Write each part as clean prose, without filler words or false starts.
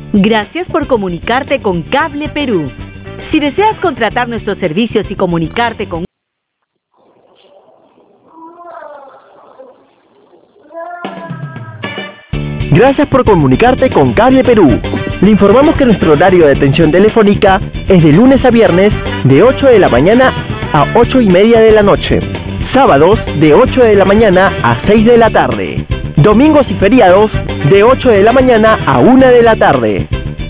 Gracias por comunicarte con Cable Perú. Si deseas contratar nuestros servicios y comunicarte con Gracias por comunicarte con Cable Perú. Le informamos que nuestro horario de atención telefónica es de lunes a viernes de 8 de la mañana a 8:30 de la noche. Sábados de 8 de la mañana a 6 de la tarde. Domingos y feriados de 8 de la mañana a 1 de la tarde.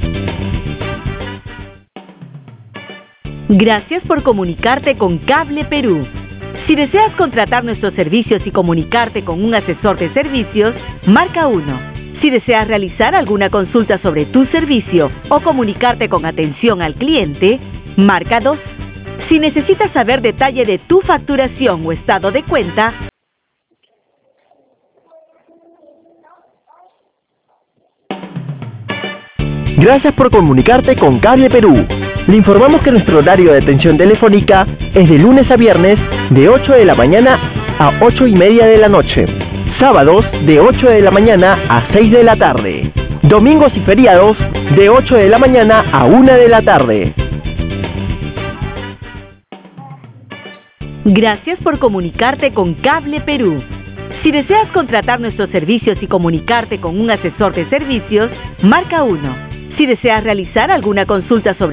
Gracias por comunicarte con Cable Perú. Si deseas contratar nuestros servicios y comunicarte con un asesor de servicios, marca 1. Si deseas realizar alguna consulta sobre tu servicio o comunicarte con atención al cliente, marca 2. Si necesitas saber detalle de tu facturación o estado de cuenta, Gracias por comunicarte con Cable Perú. Le informamos que nuestro horario de atención telefónica es de lunes a viernes de 8 de la mañana a 8:30 de la noche. Sábados de 8 de la mañana a 6 de la tarde. Domingos y feriados de 8 de la mañana a 1 de la tarde. gracias por comunicarte con Cable Perú. Si deseas contratar nuestros servicios y comunicarte con un asesor de servicios, marca 1. Si deseas realizar alguna consulta sobre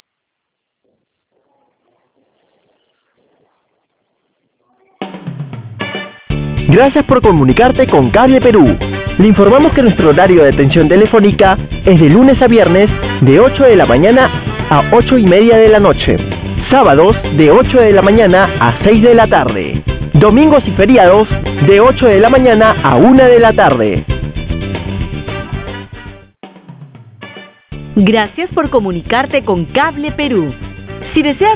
Gracias por comunicarte con Cable Perú. Le informamos que nuestro horario de atención telefónica es de lunes a viernes de 8 de la mañana a 8:30 de la noche. Sábados de 8 de la mañana a 6 de la tarde. Domingos y feriados de 8 de la mañana a 1 de la tarde. Gracias por comunicarte con Cable Perú. Si deseas